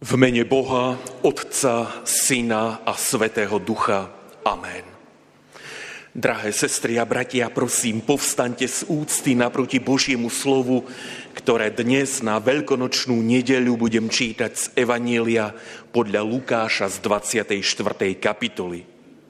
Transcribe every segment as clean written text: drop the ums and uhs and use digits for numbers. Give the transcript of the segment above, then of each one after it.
V mene Boha, Otca, Syna a Svätého Ducha. Amen. Drahé sestry a bratia, prosím, povstaňte z úcty naproti Božiemu slovu, ktoré dnes na veľkonočnú nedeľu budem čítať z Evanjelia podľa Lukáša z 24. kapitoly.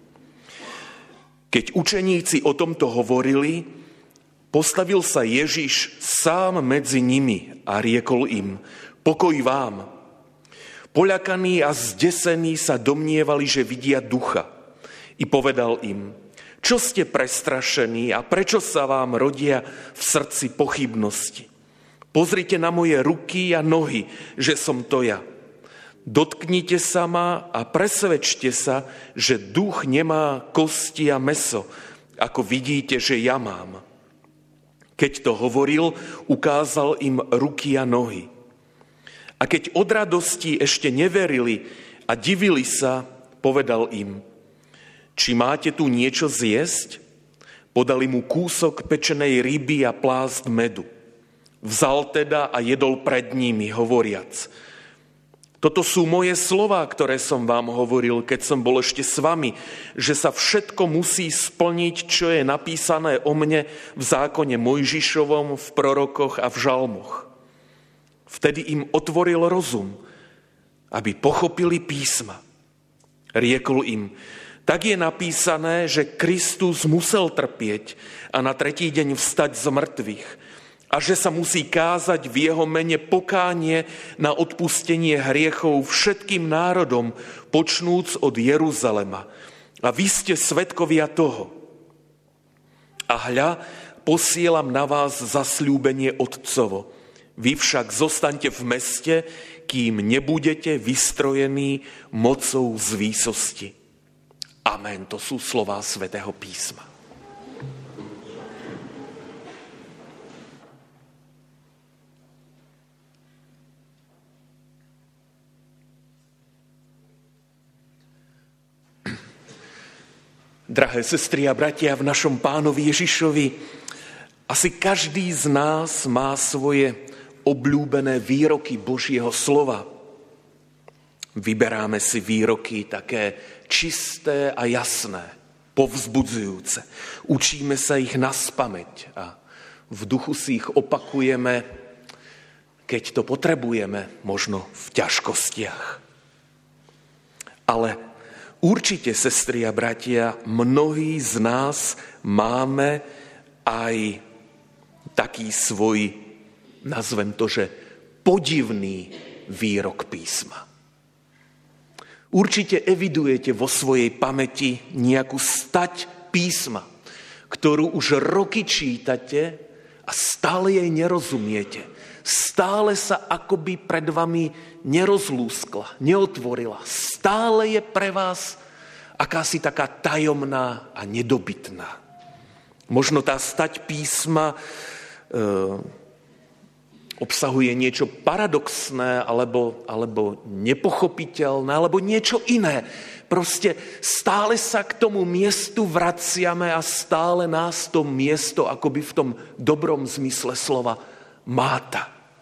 Keď učeníci o tomto hovorili, postavil sa Ježiš sám medzi nimi a riekol im: Pokoj vám. Poľakaní a zdesení sa domnievali, že vidia ducha. I povedal im: Čo ste prestrašení a prečo sa vám rodia v srdci pochybnosti? Pozrite na moje ruky a nohy, že som to ja. Dotknite sa ma a presvedčte sa, že duch nemá kosti a mäso, ako vidíte, že ja mám. Keď to hovoril, ukázal im ruky a nohy. A keď od radosti ešte neverili a divili sa, povedal im: Či máte tu niečo zjesť? Podali mu kúsok pečenej ryby a plást medu. Vzal teda a jedol pred nimi, hovoriac: Toto sú moje slová, ktoré som vám hovoril, keď som bol ešte s vami, že sa všetko musí splniť, čo je napísané o mne v zákone Mojžišovom, v prorokoch a v žalmoch. Vtedy im otvoril rozum, aby pochopili písma. Riekol im: Tak je napísané, že Kristus musel trpieť a na tretí deň vstať z mŕtvych a že sa musí kázať v jeho mene pokánie na odpustenie hriechov všetkým národom, počnúc od Jeruzalema. A vy ste svedkovia toho. A hľa, posielam na vás zasľúbenie Otcovo. Vy však zostaňte v meste, kým nebudete vystrojení mocou z výsosti. Amen. To sú slová Svätého písma. Drahé sestry a bratia, v našom Pánovi Ježišovi asi každý z nás má svoje obľúbené výroky Božieho slova. Vyberáme si výroky také čisté a jasné, povzbudzujúce. Učíme sa ich naspamäť a v duchu si ich opakujeme, keď to potrebujeme, možno v ťažkostiach. Ale určite, sestry a bratia, mnohí z nás máme aj taký svoj, nazvem to, že podivný výrok písma. Určite evidujete vo svojej pamäti nejakú stať písma, ktorú už roky čítate a stále jej nerozumiete. Stále sa akoby pred vami nerozlúskla, neotvorila. Stále je pre vás akási taká tajomná a nedobytná. Možno tá stať písma obsahuje niečo paradoxné, alebo nepochopiteľné, alebo niečo iné. Proste stále sa k tomu miestu vraciame a stále nás to miesto, akoby v tom dobrom zmysle slova, máta.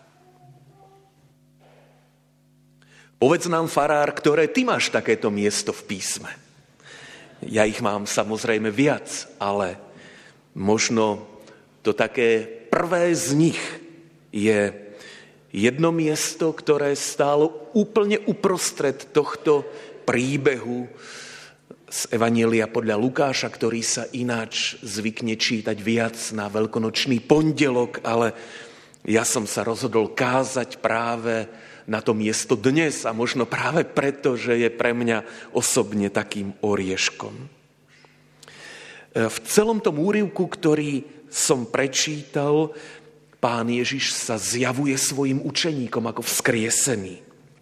Povedz nám, farár, ktoré ty máš takéto miesto v písme. Ja ich mám samozrejme viac, ale možno to také prvé z nich je jedno miesto, ktoré stálo úplne uprostred tohto príbehu z Evanjelia podľa Lukáša, ktorý sa ináč zvykne čítať viac na veľkonočný pondelok, ale ja som sa rozhodol kázať práve na to miesto dnes a možno práve preto, že je pre mňa osobne takým orieškom. V celom tom úryvku, ktorý som prečítal, Pán Ježiš sa zjavuje svojim učeníkom ako vzkriesený.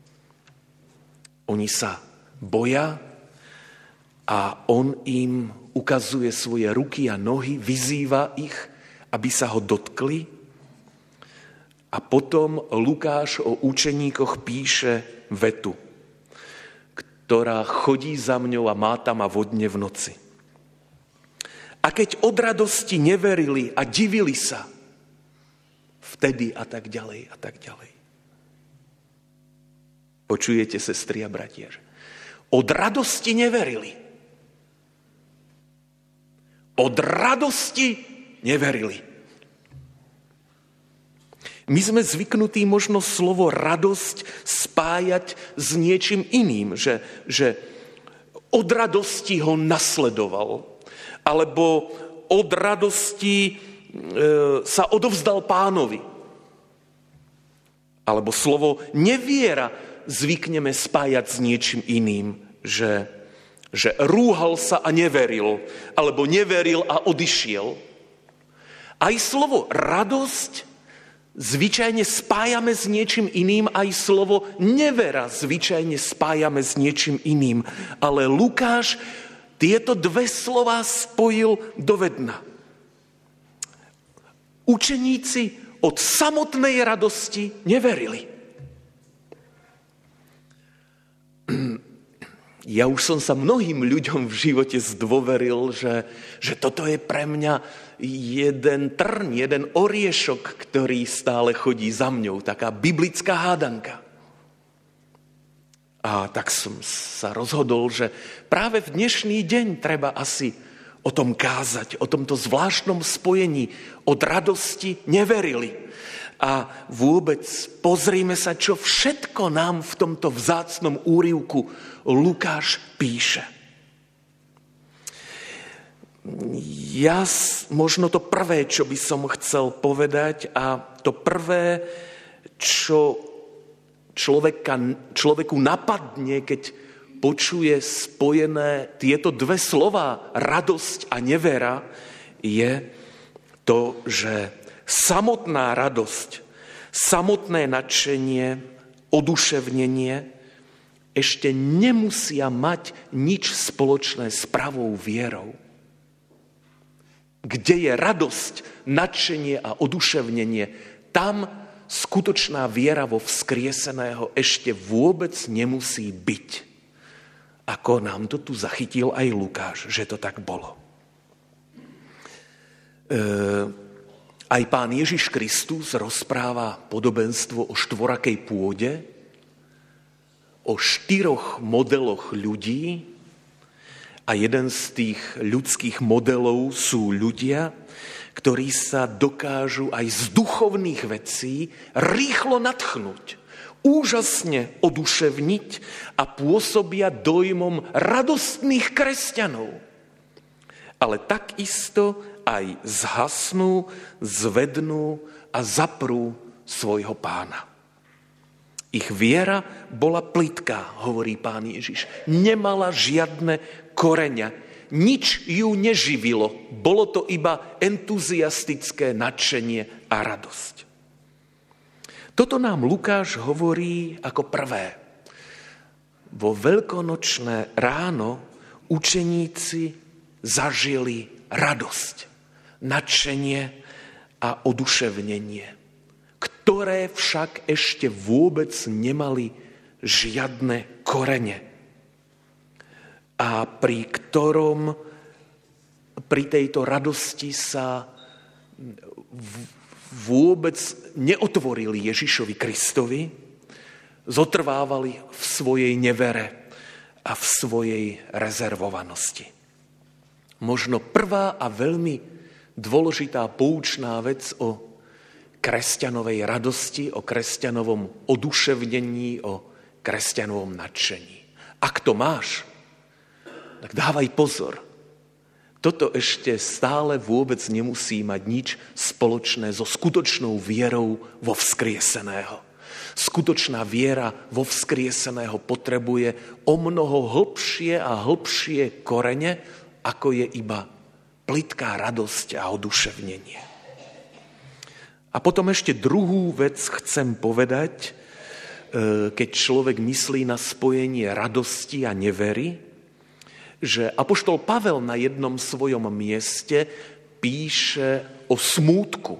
Oni sa boja a on im ukazuje svoje ruky a nohy, vyzýva ich, aby sa ho dotkli. A potom Lukáš o učeníkoch píše vetu, ktorá chodí za mňou a máta ma vodne v noci. A keď od radosti neverili a divili sa, vtedy a tak ďalej a tak ďalej. Počujete, sestry a bratia? Od radosti neverili. Od radosti neverili. My sme zvyknutí možno slovo radosť spájať s niečím iným, že od radosti ho nasledoval, alebo od radosti sa odovzdal Pánovi. Alebo slovo neviera zvykneme spájať s niečím iným, že rúhal sa a neveril, alebo neveril a odišiel. Aj slovo radosť zvyčajne spájame s niečím iným, aj slovo nevera zvyčajne spájame s niečím iným. Ale Lukáš tieto dve slová spojil do vedna. Učeníci od samotnej radosti neverili. Ja už som sa mnohým ľuďom v živote zdôveril, že toto je pre mňa jeden trň, jeden oriešok, ktorý stále chodí za mňou, taká biblická hádanka. A tak som sa rozhodol, že práve v dnešný deň treba asi o tom kázať, o tomto zvláštnom spojení. Od radosti neverili. A vôbec pozrime sa, čo všetko nám v tomto vzácnom úryvku Lukáš píše. Ja možno to prvé, čo by som chcel povedať, a to prvé, čo človeku napadne, keď počuje spojené tieto dve slová, radosť a nevera, je to, že samotná radosť, samotné nadšenie, oduševnenie ešte nemusia mať nič spoločné s pravou vierou. Kde je radosť, nadšenie a oduševnenie, tam skutočná viera vo vzkrieseného ešte vôbec nemusí byť. Ako nám to tu zachytil aj Lukáš, že to tak bolo. Aj Pán Ježiš Kristus rozpráva podobenstvo o štvorakej pôde, o 4 modeloch ľudí, a jeden z tých ľudských modelov sú ľudia, ktorí sa dokážu aj z duchovných vecí rýchlo nadchnúť, úžasne oduševniť a pôsobia dojmom radostných kresťanov. Ale takisto aj zhasnú, zvednú a zaprú svojho Pána. Ich viera bola plitká, hovorí Pán Ježiš. Nemala žiadne koreňa. Nič ju neživilo. Bolo to iba entuziastické nadšenie a radosť. Toto nám Lukáš hovorí ako prvé. Vo veľkonočné ráno učeníci zažili radosť, nadšenie a oduševnenie, ktoré však ešte vôbec nemali žiadne korene. A pri tejto radosti sa vôbec neotvorili Ježišovi Kristovi, zotrvávali v svojej nevere a v svojej rezervovanosti. Možno prvá a veľmi dôležitá poučná vec o kresťanovej radosti, o kresťanovom oduševnení, o kresťanovom nadšení. Ak to máš, tak dávaj pozor. Toto ešte stále vôbec nemusí mať nič spoločné so skutočnou vierou vo vzkrieseného. Skutočná viera vo vzkrieseného potrebuje o mnoho hlbšie a hlbšie korene, ako je iba plitká radosť a oduševnenie. A potom ešte druhú vec chcem povedať, keď človek myslí na spojenie radosti a nevery, že apoštol Pavel na jednom svojom mieste píše o smútku.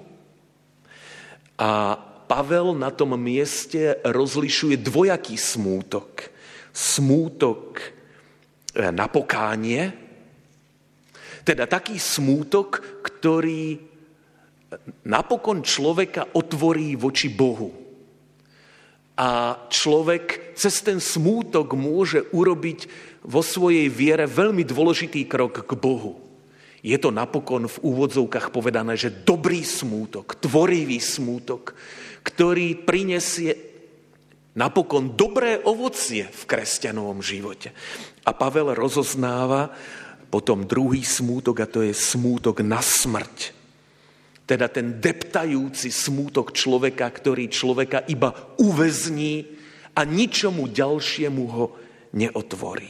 A Pavel na tom mieste rozlišuje dvojaký smútok. Smútok na pokánie, teda taký smútok, ktorý napokon človeka otvorí voči Bohu. A človek cez ten smútok môže urobiť vo svojej viere veľmi dôležitý krok k Bohu. Je to napokon v úvodzovkách povedané, že dobrý smútok, tvorivý smútok, ktorý prinesie napokon dobré ovocie v kresťanovom živote. A Pavel rozoznáva potom druhý smútok, a to je smútok na smrť. Teda ten deptajúci smútok človeka, ktorý človeka iba uväzní a ničomu ďalšiemu ho neotvorí.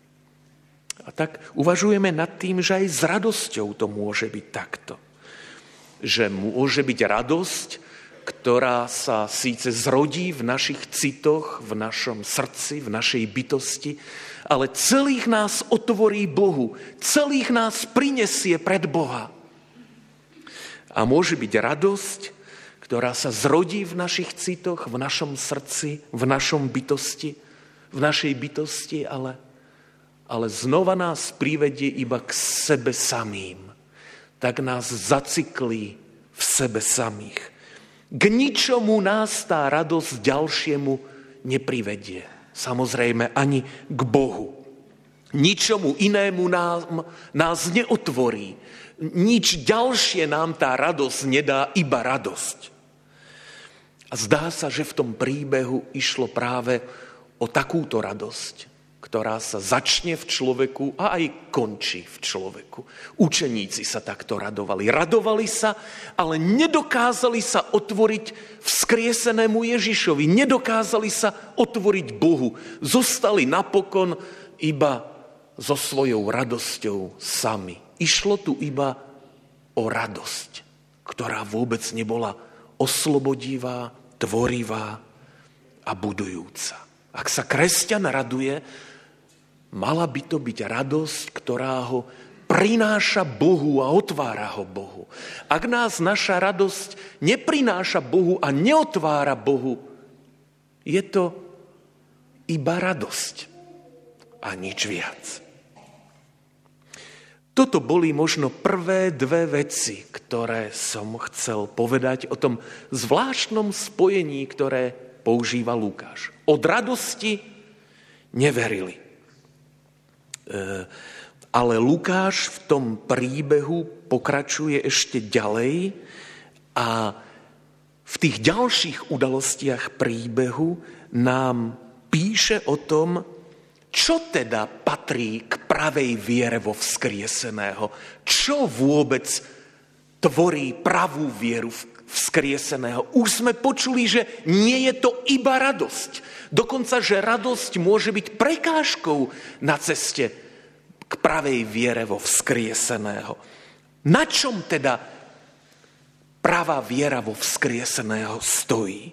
A tak uvažujeme nad tým, že aj s radosťou to môže byť takto. Že môže byť radosť, ktorá sa síce zrodí v našich citoch, v našom srdci, v našej bytosti, ale celých nás otvorí Bohu, celých nás prinesie pred Boha. A môže byť radosť, ktorá sa zrodí v našich citoch, v našom srdci, v našej bytosti, ale znova nás privedie iba k sebe samým. Tak nás zacyklí v sebe samých. K ničomu nás tá radosť ďalšiemu neprivedie. Samozrejme ani k Bohu. Ničomu inému nás neotvorí. Nič ďalšie nám tá radosť nedá, iba radosť. A zdá sa, že v tom príbehu išlo práve o takúto radosť, ktorá sa začne v človeku a aj končí v človeku. Učeníci sa takto radovali. Radovali sa, ale nedokázali sa otvoriť vzkriesenému Ježišovi. Nedokázali sa otvoriť Bohu. Zostali napokon iba so svojou radosťou sami. Išlo tu iba o radosť, ktorá vôbec nebola oslobodivá, tvorivá a budujúca. Ak sa kresťan raduje, mala by to byť radosť, ktorá ho prináša Bohu a otvára ho Bohu. Ak nás naša radosť neprináša Bohu a neotvára Bohu, je to iba radosť a nič viac. Toto boli možno prvé dve veci, ktoré som chcel povedať o tom zvláštnom spojení, ktoré používa Lukáš. Od radosti neverili. Ale Lukáš v tom príbehu pokračuje ešte ďalej a v tých ďalších udalostiach príbehu nám píše o tom, čo teda patrí k pravej viere vo vzkrieseného? Čo vôbec tvorí pravú vieru vzkrieseného? Už sme počuli, že nie je to iba radosť. Dokonca, že radosť môže byť prekážkou na ceste k pravej viere vo vzkrieseného. Na čom teda pravá viera vo vzkrieseného stojí?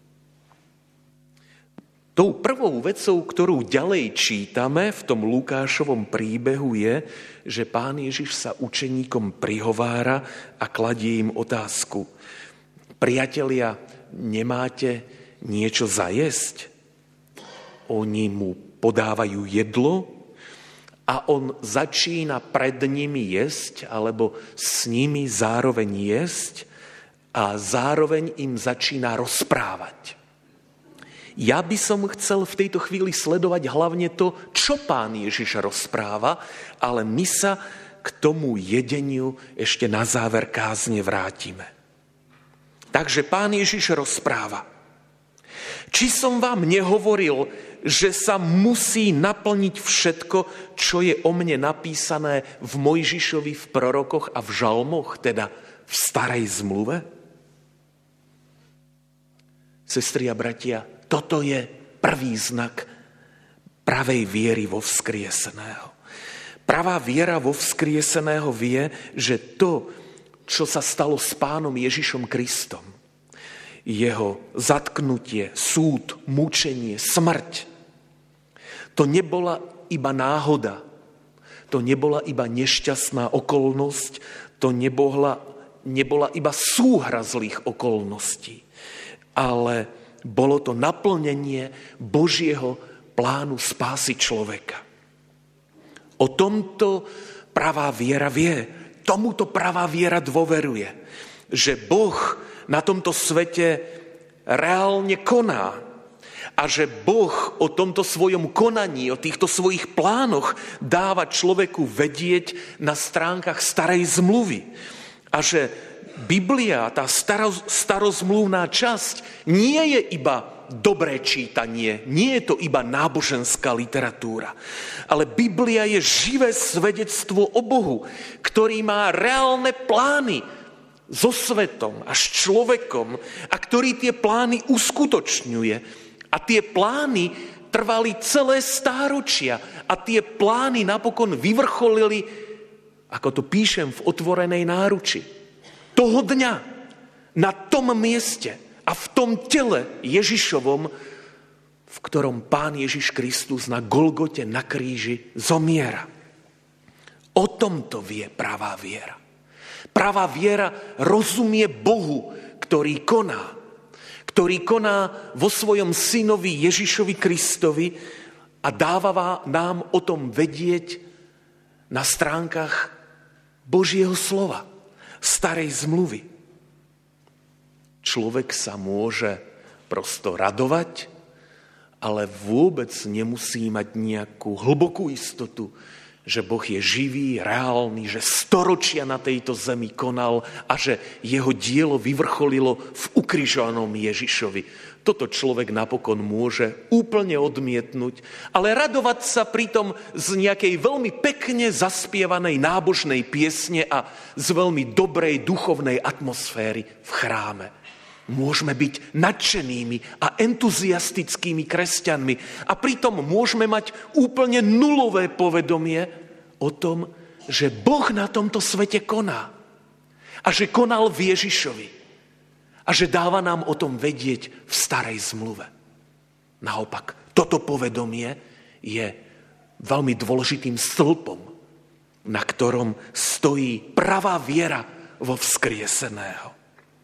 Tou prvou vecou, ktorú ďalej čítame v tom Lukášovom príbehu je, že Pán Ježiš sa učeníkom prihovára a kladie im otázku. Priatelia, nemáte niečo zajesť? Oni mu podávajú jedlo a on začína pred nimi jesť, alebo s nimi zároveň jesť a zároveň im začína rozprávať. Ja by som chcel v tejto chvíli sledovať hlavne to, čo Pán Ježiš rozpráva, ale my sa k tomu jedeniu ešte na záver kázne vrátime. Takže Pán Ježiš rozpráva. Či som vám nehovoril, že sa musí naplniť všetko, čo je o mne napísané v Mojžišovi, v prorokoch a v žalmoch, teda v starej zmluve? Sestri a bratia, toto je prvý znak pravej viery vo vzkrieseného. Pravá viera vo vzkrieseného vie, že to, čo sa stalo s Pánom Ježišom Kristom, jeho zatknutie, súd, mučenie, smrť, to nebola iba náhoda, to nebola iba nešťastná okolnosť, to nebola iba súhra zlých okolností, ale bolo to naplnenie Božieho plánu spásy človeka. O tomto pravá viera vie, tomuto pravá viera dôveruje, že Boh na tomto svete reálne koná, A že Boh o tomto svojom konaní, o týchto svojich plánoch dáva človeku vedieť na stránkach starej zmluvy. A že Biblia, tá starozmluvná časť, nie je iba dobré čítanie, nie je to iba náboženská literatúra, ale Biblia je živé svedectvo o Bohu, ktorý má reálne plány so svetom a s človekom a ktorý tie plány uskutočňuje. A tie plány trvali celé stáročia a tie plány napokon vyvrcholili, ako to píšem v otvorenej náruči, toho dňa na tom mieste a v tom tele Ježišovom, v ktorom Pán Ježiš Kristus na Golgote na kríži zomiera. O tomto vie pravá viera. Pravá viera rozumie Bohu, ktorý koná vo svojom synovi Ježišovi Kristovi a dáva nám o tom vedieť na stránkach Božieho slova, starej zmluvy. Človek sa môže prosto radovať, ale vôbec nemusí mať nejakú hlbokú istotu, že Boh je živý, reálny, že storočia na tejto zemi konal a že jeho dielo vyvrcholilo v ukrižovanom Ježišovi. Toto človek napokon môže úplne odmietnúť, ale radovať sa pritom z nejakej veľmi pekne zaspievanej nábožnej piesne a z veľmi dobrej duchovnej atmosféry v chráme. Môžeme byť nadšenými a entuziastickými kresťanmi a pritom môžeme mať úplne nulové povedomie o tom, že Boh na tomto svete koná a že konal v Ježišovi a že dáva nám o tom vedieť v starej zmluve. Naopak, toto povedomie je veľmi dôležitým stĺpom, na ktorom stojí pravá viera vo vzkrieseného.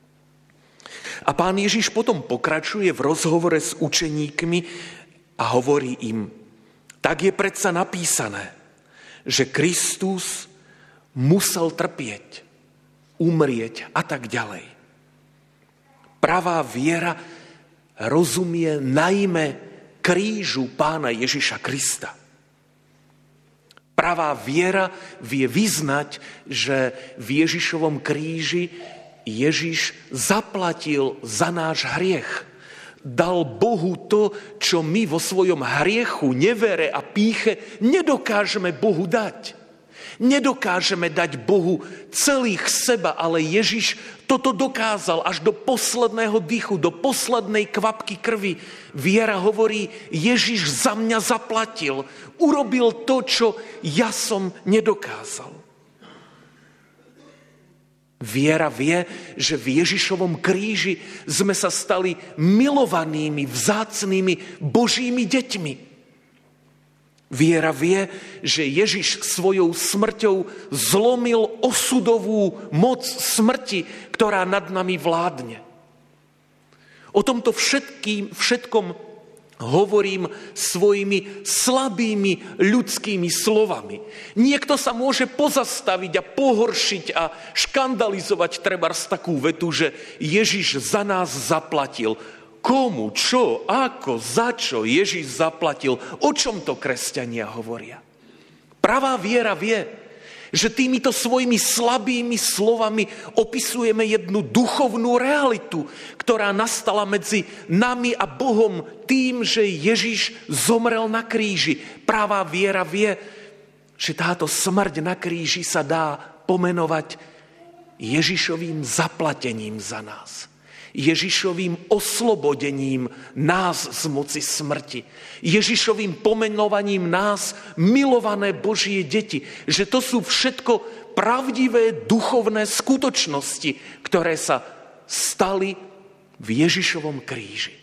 A Pán Ježiš potom pokračuje v rozhovore s učeníkmi a hovorí im, tak je predsa napísané, že Kristus musel trpieť, umrieť a tak ďalej. Pravá viera rozumie najmä krížu Pána Ježiša Krista. Pravá viera vie vyznať, že v Ježišovom kríži Ježiš zaplatil za náš hriech. Dal Bohu to, čo my vo svojom hriechu, nevere a pýche nedokážeme Bohu dať. Nedokážeme dať Bohu celých seba, ale Ježiš toto dokázal až do posledného dychu, do poslednej kvapky krvi. Viera hovorí, Ježiš za mňa zaplatil, urobil to, čo ja som nedokázal. Viera vie, že v Ježišovom kríži sme sa stali milovanými, vzácnými Božími deťmi. Viera vie, že Ježiš svojou smrťou zlomil osudovú moc smrti, ktorá nad nami vládne. O tomto všetkom hovorím svojimi slabými ľudskými slovami. Niekto sa môže pozastaviť a pohoršiť a škandalizovať trebárs takú vetu, že Ježiš za nás zaplatil. Komu, čo, ako, za čo Ježiš zaplatil? O čom to kresťania hovoria? Pravá viera vie, že týmito svojimi slabými slovami opisujeme jednu duchovnú realitu, ktorá nastala medzi nami a Bohom tým, že Ježiš zomrel na kríži. Pravá viera vie, že táto smrť na kríži sa dá pomenovať Ježišovým zaplatením za nás. Ježišovým oslobodením nás z moci smrti. Ježišovým pomenovaním nás milované Božie deti. Že to sú všetko pravdivé duchovné skutočnosti, ktoré sa stali v Ježišovom kríži.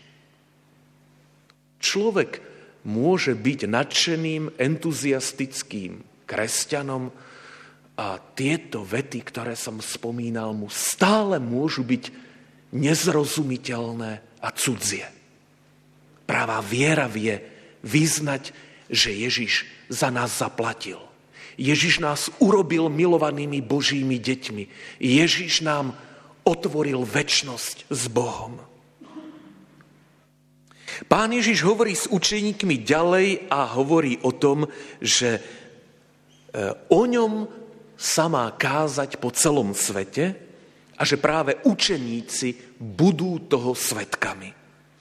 Človek môže byť nadšeným, entuziastickým kresťanom a tieto vety, ktoré som spomínal, mu stále môžu byť nezrozumiteľné a cudzie. Pravá viera vie vyznať, že Ježiš za nás zaplatil. Ježiš nás urobil milovanými Božími deťmi. Ježiš nám otvoril večnosť s Bohom. Pán Ježiš hovorí s učeníkmi ďalej a hovorí o tom, že o ňom sa má kázať po celom svete a že práve učeníci budú toho svedkami.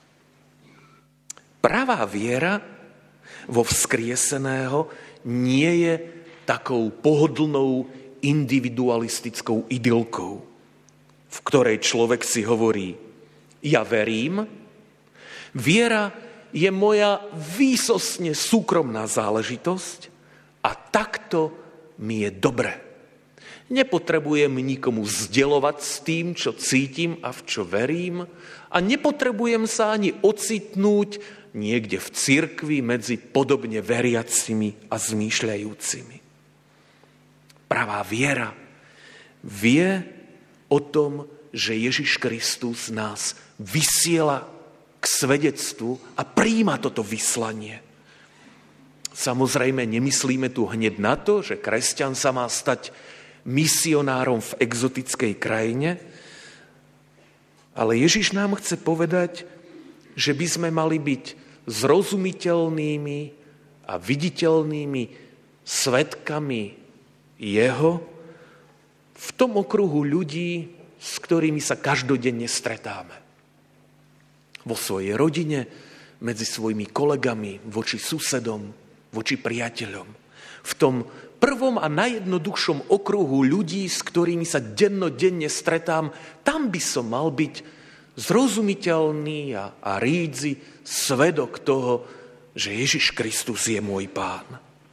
Pravá viera vo vzkrieseného nie je takou pohodlnou individualistickou idylkou, v ktorej človek si hovorí: ja verím, viera je moja výsostne súkromná záležitosť a takto mi je dobre. Nepotrebujem nikomu zdieľovať s tým, čo cítim a v čo verím, a nepotrebujem sa ani ocitnúť niekde v cirkvi medzi podobne veriacimi a zmýšľajúcimi. Pravá viera vie o tom, že Ježiš Kristus nás vysiela k svedectvu a prijíma toto vyslanie. Samozrejme, nemyslíme tu hneď na to, že kresťan sa má stať misionárom v exotickej krajine, ale Ježiš nám chce povedať, že by sme mali byť zrozumiteľnými a viditeľnými svedkami jeho v tom okruhu ľudí, s ktorými sa každodenne stretáme. Vo svojej rodine, medzi svojimi kolegami, voči susedom, voči priateľom. V tom prvom a najjednoduchšom okruhu ľudí, s ktorými sa dennodenne stretám, tam by som mal byť zrozumiteľný a rídzi svedok toho, že Ježiš Kristus je môj Pán.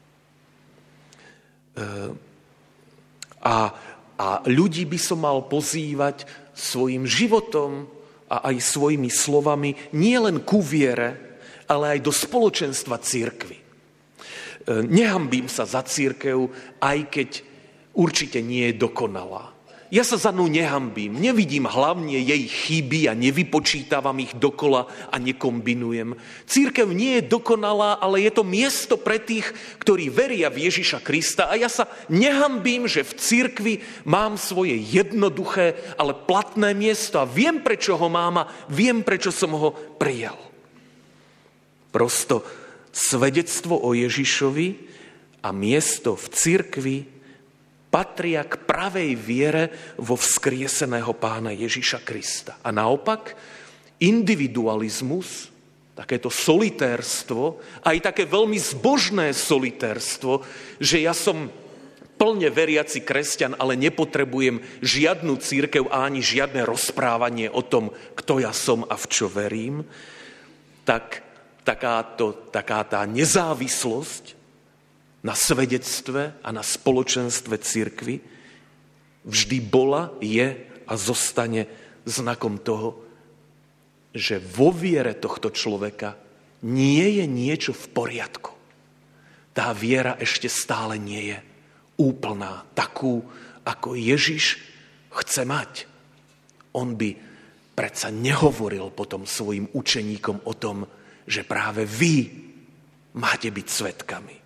A ľudí by som mal pozývať svojim životom a aj svojimi slovami nie len ku viere, ale aj do spoločenstva cirkvi. Nehanbím sa za cirkev, aj keď určite nie je dokonalá. Ja sa za ňu nehanbím, nevidím hlavne jej chyby a nevypočítavam ich dokola a nekombinujem. Cirkev nie je dokonalá, ale je to miesto pre tých, ktorí veria v Ježiša Krista, a ja sa nehanbím, že v cirkvi mám svoje jednoduché, ale platné miesto a viem, prečo ho mám a viem, prečo som ho prijal. Prosto svedectvo o Ježišovi a miesto v cirkvi patria k pravej viere vo vzkrieseného Pána Ježiša Krista. A naopak, individualizmus, takéto solitérstvo, aj také veľmi zbožné solitérstvo, že ja som plne veriaci kresťan, ale nepotrebujem žiadnu cirkev a ani žiadne rozprávanie o tom, kto ja som a v čo verím, tak taká tá nezávislosť na svedectve a na spoločenstve cirkvi vždy bola, je a zostane znakom toho, že vo viere tohto človeka nie je niečo v poriadku. Tá viera ešte stále nie je úplná, takú, ako Ježiš chce mať. On by predsa nehovoril potom svojim učeníkom o tom, že práve vy máte byť svedkami.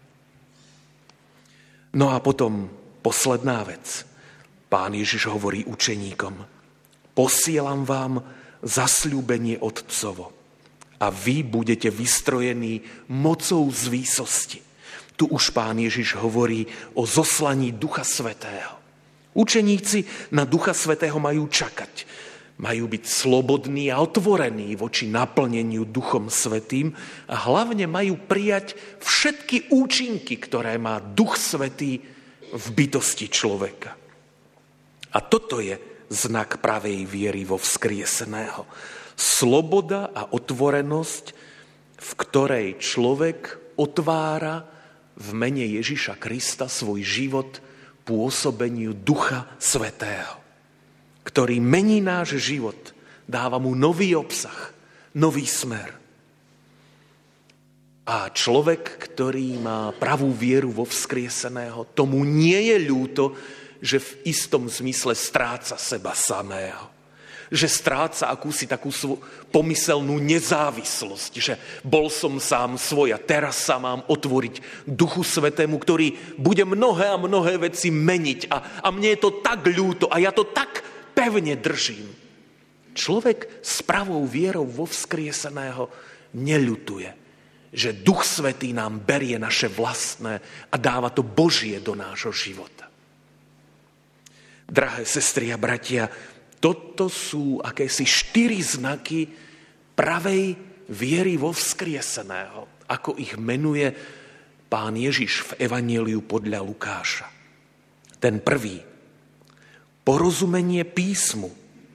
No a potom posledná vec. Pán Ježiš hovorí učeníkom: posielam vám zasľúbenie Otcovo a vy budete vystrojení mocou z výsosti. Tu už Pán Ježiš hovorí o zoslaní Ducha Svätého. Učeníci na Ducha Svätého majú čakať. Majú byť slobodní a otvorení voči naplneniu Duchom Svätým a hlavne majú prijať všetky účinky, ktoré má Duch Svätý v bytosti človeka. A toto je znak pravej viery vo vzkrieseného. Sloboda a otvorenosť, v ktorej človek otvára v mene Ježiša Krista svoj život pôsobeniu Ducha Svätého, ktorý mení náš život, dáva mu nový obsah, nový smer. A človek, ktorý má pravú vieru vo vzkrieseného, tomu nie je ľúto, že v istom zmysle stráca seba samého. Že stráca akúsi takú pomyselnú nezávislosť, že bol som sám svoj a teraz sa mám otvoriť Duchu Svätému, ktorý bude mnohé a mnohé veci meniť. A mne je to tak ľúto a ja to tak pevne držím. Človek s pravou vierou vo vzkrieseného neľutuje, že Duch Svätý nám berie naše vlastné a dáva to Božie do nášho života. Drahé sestry a bratia, toto sú akési 4 znaky pravej viery vo vzkrieseného, ako ich menuje Pán Ježiš v Evanjeliu podľa Lukáša. Ten prvý, porozumenie písmu,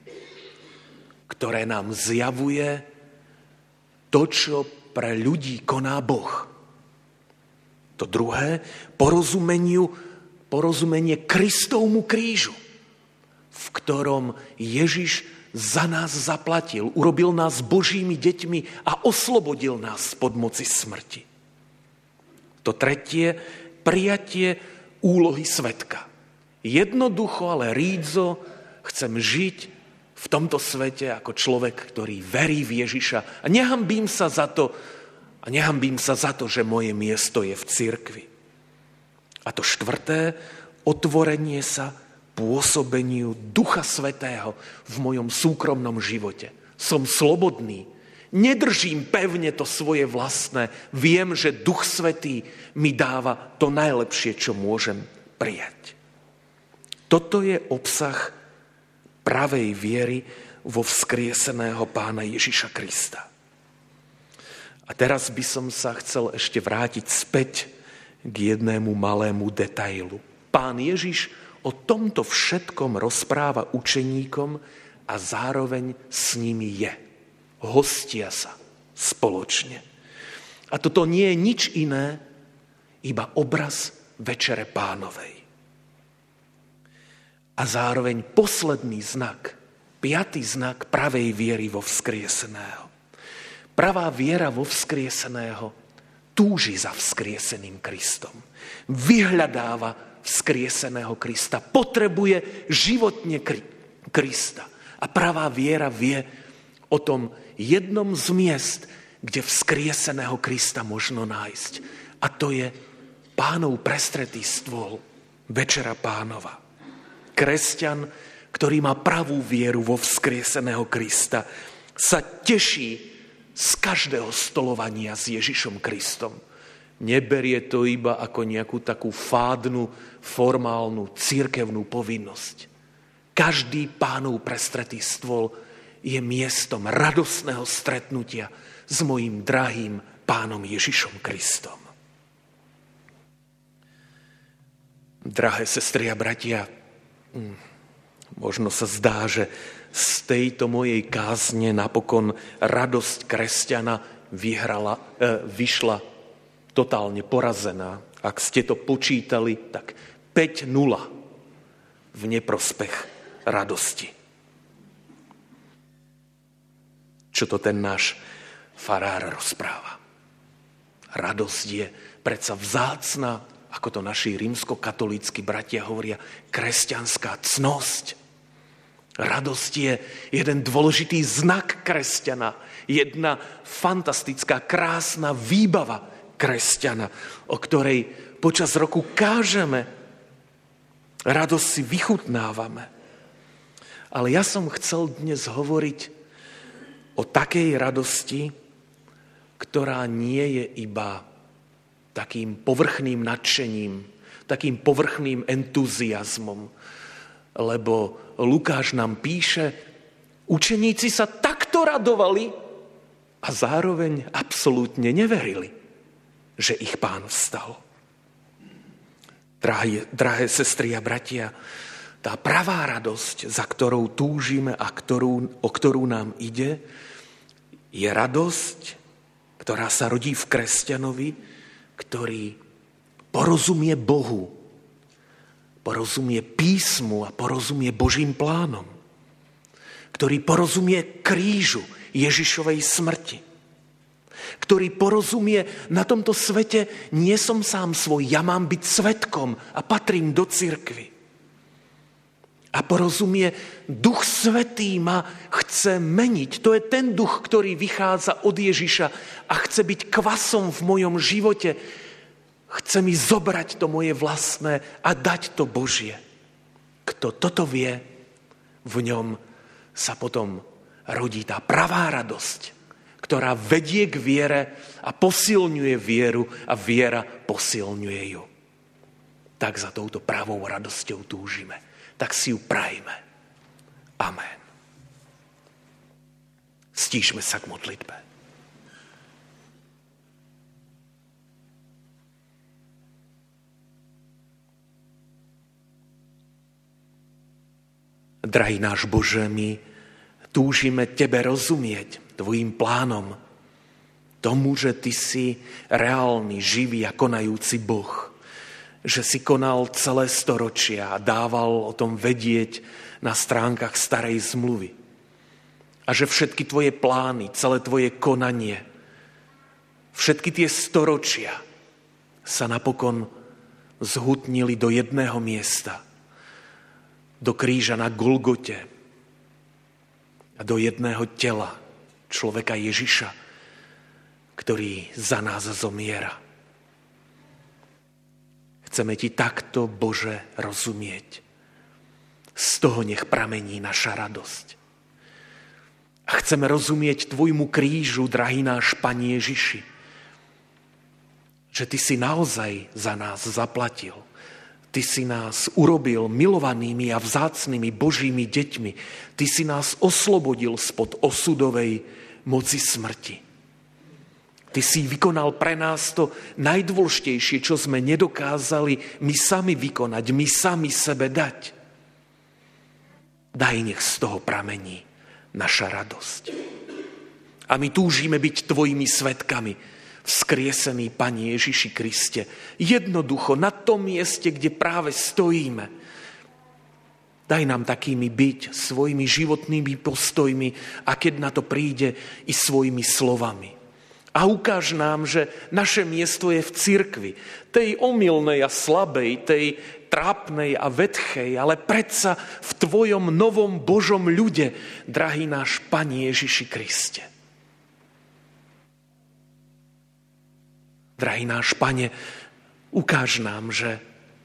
ktoré nám zjavuje to, čo pre ľudí koná Boh. To druhé, porozumenie Kristovmu krížu, v ktorom Ježiš za nás zaplatil, urobil nás Božími deťmi a oslobodil nás spod moci smrti. To tretie, prijatie úlohy svedka. Jednoducho, ale rídzo chcem žiť v tomto svete ako človek, ktorý verí v Ježiša a nehambím sa za to, že moje miesto je v cirkvi. A to štvrté, otvorenie sa pôsobeniu Ducha Svätého v mojom súkromnom živote. Som slobodný, nedržím pevne to svoje vlastné, viem, že Duch Svätý mi dáva to najlepšie, čo môžem prijať. Toto je obsah pravej viery vo vzkrieseného Pána Ježiša Krista. A teraz by som sa chcel ešte vrátiť späť k jednému malému detailu. Pán Ježiš o tomto všetkom rozpráva učeníkom a zároveň s nimi je. Hostia sa spoločne. A toto nie je nič iné, iba obraz Večere Pánovej. A zároveň posledný znak, 5. znak pravej viery vo vzkrieseného. Pravá viera vo vzkrieseného túži za vzkrieseným Kristom. Vyhľadáva vzkrieseného Krista. Potrebuje životne Krista. A pravá viera vie o tom jednom z miest, kde vzkrieseného Krista možno nájsť. A to je Pánov prestretý stôl, Večera Pánova. Kresťan, ktorý má pravú vieru vo vzkrieseného Krista, sa teší z každého stolovania s Ježišom Kristom. Neberie to iba ako nejakú takú fádnu, formálnu, cirkevnú povinnosť. Každý Pánov prestretý stôl je miestom radosného stretnutia s mojím drahým Pánom Ježišom Kristom. Drahé sestry a bratia, možno sa zdá, že z tejto mojej kázne napokon radosť kresťana vyšla totálne porazená. Ak ste to počítali, tak 5-0 v neprospech radosti. Čo to ten náš farár rozpráva? Radosť je predsa vzácna, ako to naši rímskokatolícki bratia hovoria, kresťanská cnosť. Radosť je jeden dôležitý znak kresťana, jedna fantastická, krásna výbava kresťana, o ktorej počas roku kážeme. Radosť si vychutnávame. Ale ja som chcel dnes hovoriť o takej radosti, ktorá nie je iba takým povrchným nadšením, takým povrchným entuziasmom. Lebo Lukáš nám píše, učeníci sa takto radovali a zároveň absolútne neverili, že ich Pán vstal. Drahé sestry a bratia, tá pravá radosť, za ktorou túžime a o ktorú nám ide, je radosť, ktorá sa rodí v kresťanovi, ktorý porozumie Bohu, porozumie písmu a porozumie Božím plánom, ktorý porozumie krížu Ježišovej smrti, ktorý porozumie na tomto svete nie som sám svoj, ja mám byť svedkom a patrím do cirkvi. A porozumie, Duch Svätý ma chce meniť. To je ten duch, ktorý vychádza od Ježiša a chce byť kvasom v mojom živote. Chce mi zobrať to moje vlastné a dať to Božie. Kto toto vie, v ňom sa potom rodí tá pravá radosť, ktorá vedie k viere a posilňuje vieru a viera posilňuje ju. Tak za touto pravou radosťou túžime. Tak si ju prajme. Amen. Stíšme sa k modlitbe. Drahý náš Bože, my túžime Tebe rozumieť, Tvojim plánom, tomu, že Ty si reálny, živý a konajúci Boh, že si konal celé storočia a dával o tom vedieť na stránkach starej zmluvy. A že všetky Tvoje plány, celé Tvoje konanie, všetky tie storočia sa napokon zhutnili do jedného miesta, do kríža na Golgote a do jedného tela človeka Ježiša, ktorý za nás zomiera. Chceme Ti takto, Bože, rozumieť. Z toho nech pramení naša radosť. A chceme rozumieť Tvojmu krížu, drahý náš Pane Ježiši, že Ty si naozaj za nás zaplatil. Ty si nás urobil milovanými a vzácnymi Božími deťmi. Ty si nás oslobodil spod osudovej moci smrti. Ty si vykonal pre nás to najdôležitejšie, čo sme nedokázali my sami vykonať, my sami sebe dať. Daj, nech z toho pramení naša radosť. A my túžime byť Tvojimi svedkami, vzkriesený Pane Ježiši Kriste, jednoducho na tom mieste, kde práve stojíme. Daj nám takými byť svojimi životnými postojmi a keď na to príde i svojimi slovami. A ukáž nám, že naše miesto je v cirkvi, tej omylnej a slabej, tej trápnej a vetchej, ale predsa v Tvojom novom Božom ľude, drahý náš Pane Ježiši Kriste. Drahý náš Pane, ukáž nám, že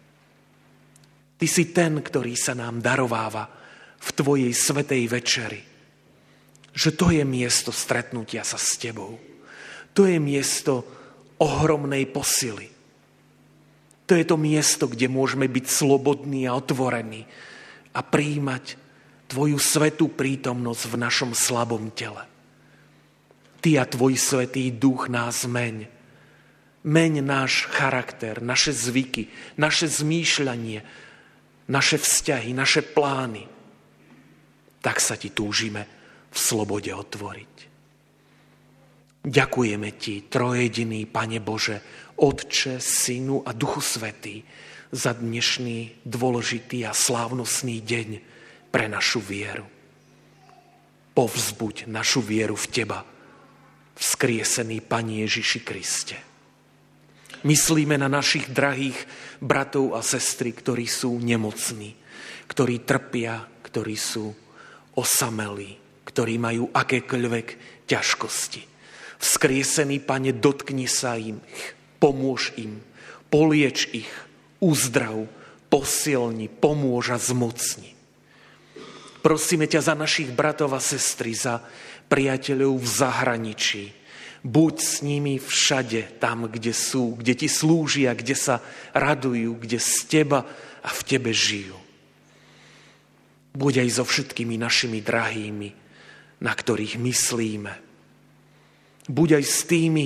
Ty si ten, ktorý sa nám darováva v Tvojej svätej večeri. Že to je miesto stretnutia sa s Tebou. To je miesto ohromnej posily. To je to miesto, kde môžeme byť slobodní a otvorení a prijímať Tvoju svätú prítomnosť v našom slabom tele. Ty a Tvoj svätý duch nás meň. Meň náš charakter, naše zvyky, naše zmýšľanie, naše vzťahy, naše plány. Tak sa Ti túžime v slobode otvoriť. Ďakujeme Ti, trojjediný Pane Bože, Otče, Synu a Duchu Svätý, za dnešný dôležitý a slávnostný deň pre našu vieru. Povzbuď našu vieru v Teba, vzkriesený Pane Ježiši Kriste. Myslíme na našich drahých bratov a sestry, ktorí sú nemocní, ktorí trpia, ktorí sú osamelí, ktorí majú akékoľvek ťažkosti. Vzkriesený Pane, dotkni sa im, pomôž im, polieč ich, uzdrav, posilni, pomôž a zmocni. Prosíme ťa za našich bratov a sestry, za priateľov v zahraničí. Buď s nimi všade, tam, kde sú, kde Ti slúžia, kde sa radujú, kde z Teba a v Tebe žijú. Buď aj so všetkými našimi drahými, na ktorých myslíme. Buď aj s tými,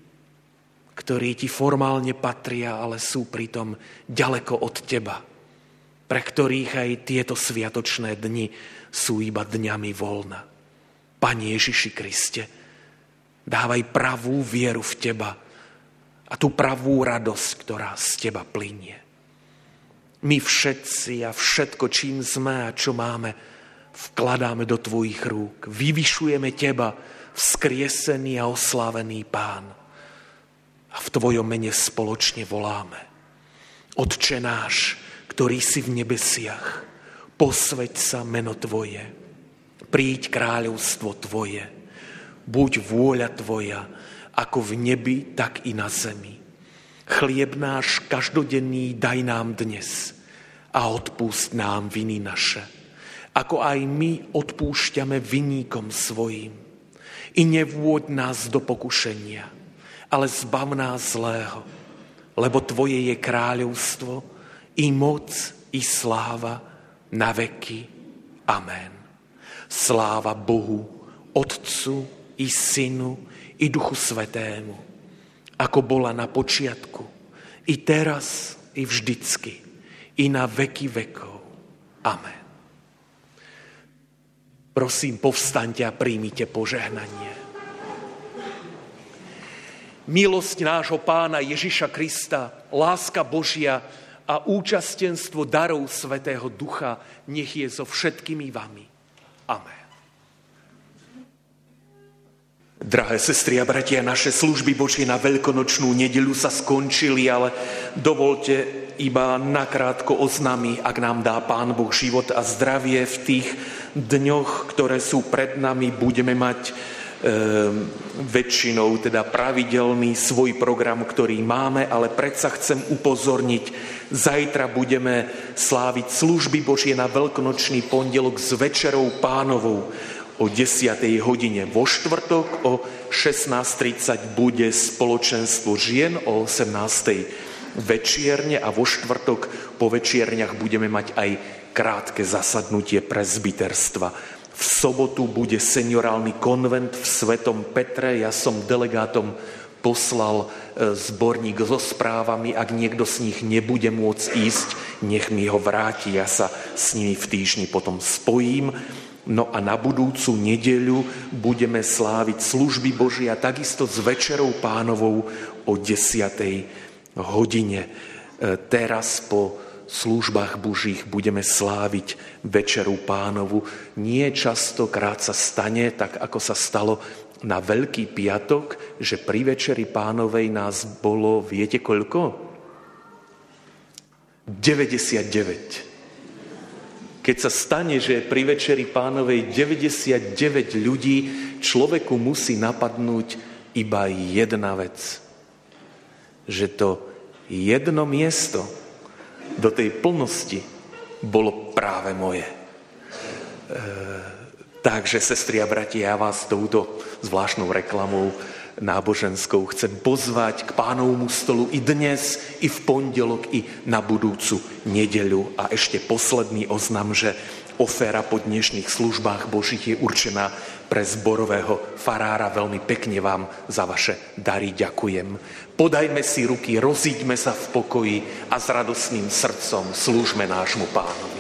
ktorí Ti formálne patria, ale sú pritom ďaleko od Teba, pre ktorých aj tieto sviatočné dni sú iba dňami voľna. Pane Ježiši Kriste, dávaj pravú vieru v Teba a tú pravú radosť, ktorá z Teba plynie. My všetci a všetko, čím sme a čo máme, vkladáme do Tvojich rúk. Vyvyšujeme Teba, vzkriesený a oslávený Pán. A v Tvojom mene spoločne voláme. Otče náš, ktorý si v nebesiach, posväť sa meno Tvoje. Príď kráľovstvo Tvoje. Buď vôľa Tvoja, ako v nebi, tak i na zemi. Chlieb náš každodenný daj nám dnes a odpúšť nám viny naše, ako aj my odpúšťame vinníkom svojim. I nevôď nás do pokušenia, ale zbav nás zlého, lebo Tvoje je kráľovstvo, i moc, i sláva na veky. Amen. Sláva Bohu, Otcu, i Synu, i Duchu Svätému, ako bola na počiatku, i teraz, i vždycky, i na veky vekov. Amen. Prosím, povstaňte a príjmite požehnanie. Milosť nášho Pána Ježiša Krista, láska Božia a účastenstvo darov Svätého Ducha nech je so všetkými vami. Amen. Drahé sestry a bratia, naše služby Božie na veľkonočnú nedeľu sa skončili, ale dovolte iba nakrátko oznámiť, ak nám dá Pán Boh život a zdravie v tých dňoch, ktoré sú pred nami, budeme mať väčšinou teda pravidelný svoj program, ktorý máme, ale predsa chcem upozorniť, zajtra budeme sláviť služby Božie na veľkonočný pondelok s Večerou Pánovou o 10. hodine. Vo štvrtok o 16:30 bude spoločenstvo žien, o 18:00 večierne a vo štvrtok po večierniach budeme mať aj krátke zasadnutie presbyterstva. V sobotu bude seniorálny konvent v Svetom Petre. Ja som delegátom poslal zborník so správami. Ak niekto z nich nebude môcť ísť, nech mi ho vráti. Ja sa s nimi v týždni potom spojím. No a na budúcu nedeľu budeme sláviť služby Božie a takisto s Večerou Pánovou o 10. hodine. Teraz po službách Božích budeme sláviť Večeru Pánovu. Nie častokrát sa stane, tak ako sa stalo na Veľký piatok, že pri Večeri Pánovej nás bolo, viete koľko? 99. Keď sa stane, že pri Večeri Pánovej 99 ľudí, človeku musí napadnúť iba jedna vec. Že to jedno miesto do tej plnosti bolo práve moje. Takže, sestri a bratia, ja vás touto zvláštnou reklamou náboženskou chcem pozvať k Pánovmu stolu i dnes, i v pondelok, i na budúcu nedeľu. A ešte posledný oznam, že oféra po dnešných službách Božích je určená pre zborového farára. Veľmi pekne vám za vaše dary ďakujem. Podajme si ruky, rozíďme sa v pokoji a s radosným srdcom slúžme nášmu Pánovi.